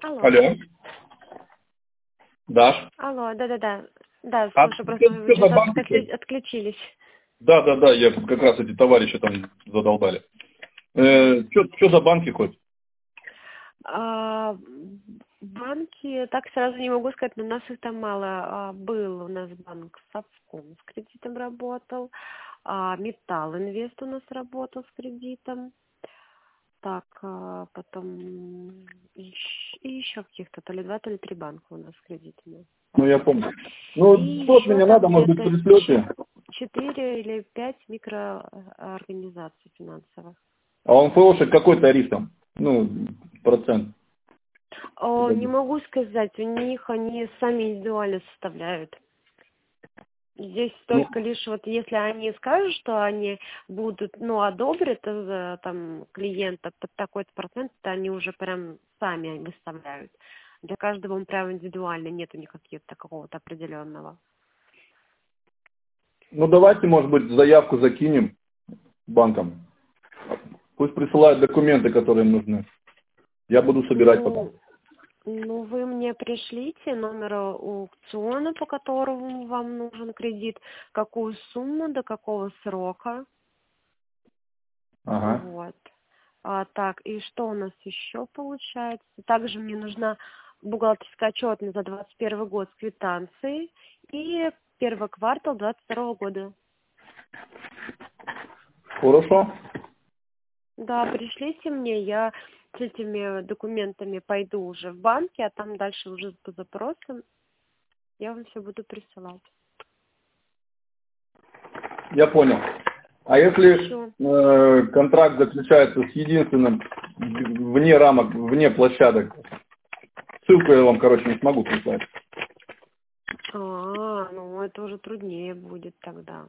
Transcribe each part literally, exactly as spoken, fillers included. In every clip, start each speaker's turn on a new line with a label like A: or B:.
A: Алло.
B: Алло. Даш?
A: Алло, да-да-да. Да,
B: А
A: слушай, просто
B: ты
A: вы
B: что за
A: сейчас
B: банк такой?
A: отклю- отключились.
B: Да, да, да, я как раз эти товарищи там задолбали. Э, что за банки хоть?
A: А, банки, так сразу не могу сказать, но у нас их там мало. А, был у нас банк Совком с кредитом работал, а, Металл Инвест у нас работал с кредитом. Так, а, потом ищ- и еще каких-то, то ли два, то ли три банка у нас с кредитами.
B: Ну, я помню. Ну,
A: И
B: тот
A: еще
B: мне надо,
A: там
B: может быть,
A: где-то
B: пришлете.
A: четыре или пять микроорганизаций финансовых.
B: А он ФОшек какой тариф там? Ну, процент.
A: О, не могу сказать, у них они сами индивидуально составляют. Здесь
B: Ну,
A: только лишь вот если они скажут, что они будут, ну, одобрят э, там клиента под такой-то процент, то они уже прям сами выставляют. Для каждого он прям индивидуально, нет у них какого-то какого-то определенного.
B: ну, давайте, может быть, заявку закинем банкам. Пусть присылают документы, которые им нужны. Я буду собирать потом.
A: Ну, ну, вы мне пришлите номер аукциона, по которому вам нужен кредит, какую сумму, до какого срока.
B: Ага.
A: Вот. А, так, и что у нас еще получается? Также мне нужна бухгалтерская отчетность за двадцать первый год с квитанцией и первый квартал двадцать второго года.
B: Хорошо.
A: Да, пришлите мне, я с этими документами пойду уже в банки, а там дальше уже по запросам я вам все буду присылать.
B: Я понял. А если
A: Все.
B: э, контракт заключается с единственным вне рамок, вне площадок, ссылку я вам, короче, не смогу прислать.
A: А, ну это уже труднее будет тогда.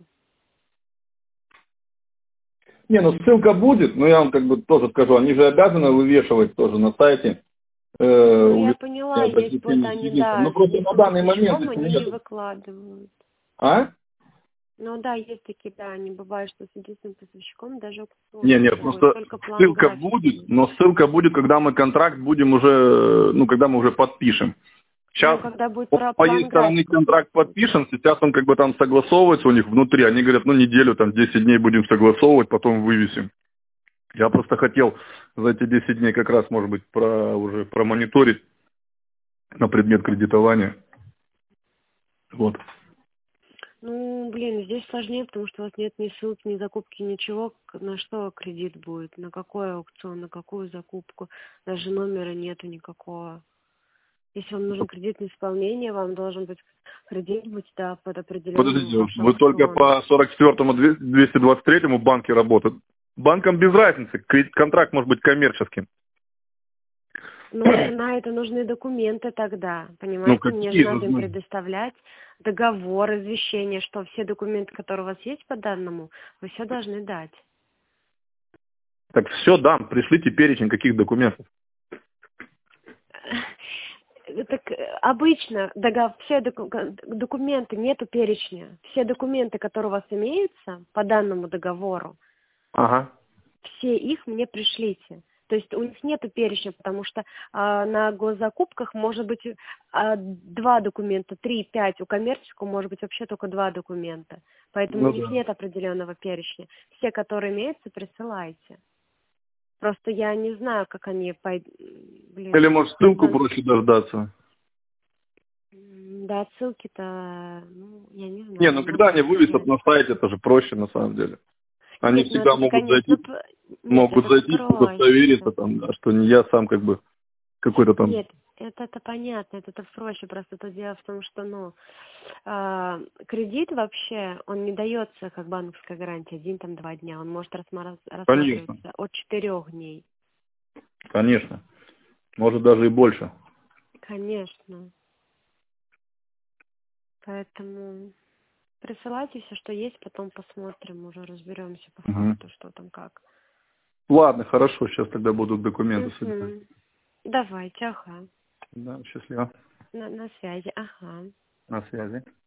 B: Не, ну ссылка будет, но я вам как бы тоже скажу, они же обязаны вывешивать тоже на сайте. Э,
A: Ну я
B: уведомления
A: поняла,
B: о
A: есть вот
B: посещении с
A: они,
B: единственным. Ну
A: да, с
B: просто на
A: единственным
B: данный момент
A: поставщиком,
B: их
A: они не
B: нет.
A: выкладывают.
B: А?
A: Ну да, есть такие, да, они бывают, что с единственным поставщиком даже аукцион
B: Не,
A: не
B: нет,
A: проводят,
B: просто
A: только план
B: ссылка
A: график
B: будет,
A: есть.
B: но ссылка будет, когда мы контракт будем уже, ну, когда мы уже подпишем.
A: Ну,
B: Сейчас,
A: когда будет
B: вот
A: про
B: с моей
A: план
B: стороны
A: графика
B: контракт
A: будет.
B: подпишем, сейчас он как бы там согласовывается у них внутри. Они говорят, ну, неделю, там, десять дней будем согласовывать, потом вывесим. Я просто хотел за эти десять дней как раз, может быть, про, уже промониторить на предмет кредитования. Вот.
A: Ну, блин, здесь сложнее, потому что у вас нет ни ссылки, ни закупки, ничего, к- на что кредит будет, на какой аукцион, на какую закупку, даже номера нету никакого. Если вам нужен кредит на исполнение, вам должен быть кредит быть, да, под определенный
B: Подождите,
A: ваш
B: вы только
A: аукцион.
B: по сорок четвёртому двести двадцать третьему банке работают. Банкам без разницы, кредит- контракт может быть коммерческим.
A: Ну, это на это нужны документы тогда,
B: Ну,
A: понимаете? Мне же
B: какие
A: надо им
B: нужны?
A: предоставлять договор, извещение, что все документы, которые у вас есть по данному, вы все должны дать.
B: Так все, дам, пришлите перечень каких документов.
A: Так э, обычно догов... все доку- документы нету перечня. Все документы, которые у вас имеются по данному договору,
B: Ага.
A: все их мне пришлите. То есть у них нету перечня, потому что а, на госзакупках может быть а, два документа, три, пять. У коммерческого может быть вообще только два документа. Поэтому у
B: Ну
A: них
B: да.
A: нет определенного перечня. Все, которые имеются, присылайте. Просто я не знаю, как они пойдут.
B: Или,
A: Блин,
B: может, ссылку
A: просто
B: проще дождаться.
A: м, да, ссылки-то, ну, я не
B: Не,
A: знаю,
B: ну
A: не
B: когда
A: могу
B: они вывесят
A: сказать.
B: на сайте, это же проще на самом деле. Они
A: Нет, ну
B: всегда
A: это-то,
B: могут
A: конечно,
B: зайти,
A: п- нет,
B: могут
A: это-то
B: зайти, удостовериться,
A: проще.
B: там, да, что не я сам как бы какой-то там.
A: Нет, это-то понятно, это-то проще. Просто то дело в том, что, ну, а, кредит вообще, он не дается как банковская гарантия один, там, два дня. Он может рассма-
B: Конечно,
A: рассматриваться от четырех дней.
B: конечно. Может даже и больше.
A: Конечно. Поэтому присылайте все, что есть, потом посмотрим, уже разберемся по
B: Мгм.
A: факту, что там как.
B: Ладно, хорошо, сейчас тогда будут документы собирать.
A: Угу. Давайте, ага.
B: Да, счастливо.
A: На, на связи, ага.
B: На связи.